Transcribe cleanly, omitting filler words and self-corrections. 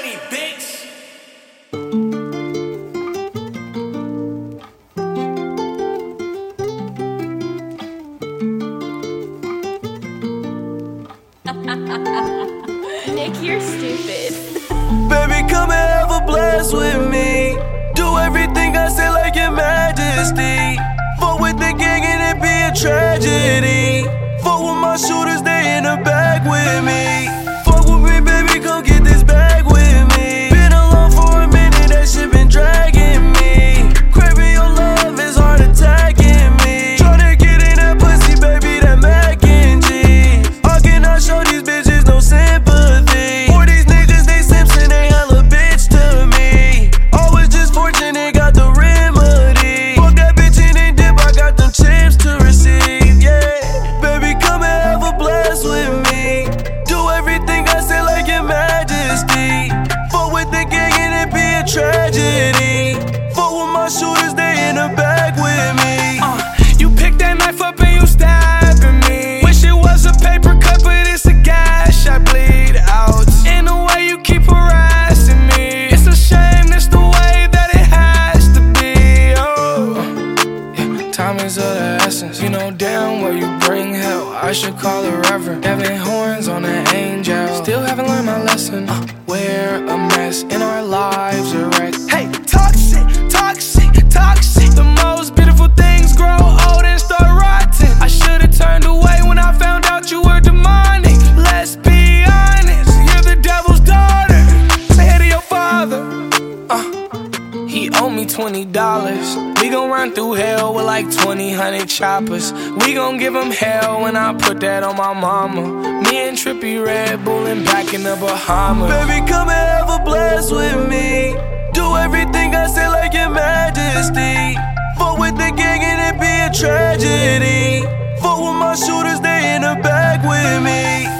chain, bitch. Nick, you're stupid. Baby, come and have a blast with me. Do everything I say like your majesty. Fuck with the gang and it be a tragedy. Fuck with my shooters, they in the back with me. Fuck with me, baby, come get this bag with me. Been alone for a minute, that shit been dragging me. Craving your love is hard attacking me. Tryna get in that pussy, baby, that mac and cheese. How can I show these bitches no sympathy? For these niggas, they Simpson, they hella bitch to me. Always just fortunate, got the remedy. Fuck that bitch in and dip, I got them chips to receive, yeah. Baby, come and have a blast with me. Do everything I say like your majesty. Fuck with the gang and it be a tragedy. Fuck with my shooters, they in the back with me. You pick that knife up and you stabbing me. Wish it was a paper cut, but it's a gash. I bleed out. In the way you keep harassing me. It's a shame, it's the way that it has to be. Oh, yeah, time is of the essence. You know damn well you bring hell. I should call a reverend. Having horns on an angel. Still haven't learned my lesson. We're a mess and our lives are wrecked. Hey, toxic, toxic, toxic. The most beautiful things grow old and start rotting. I should've turned away when I found out you were demonic. Let's be honest, you're the devil's daughter. Say hey to your father. He owe me $20. We gon' run through hell with like 2,000 choppers. We gon' give him hell when I put that on my mama. Me and Trippy Red Bullin' back in the Bahamas. Baby, come and have a blast with me. Do everything I say like your majesty. Fuck with the gang and it be a tragedy. Fuck with my shooters, they in the back with me.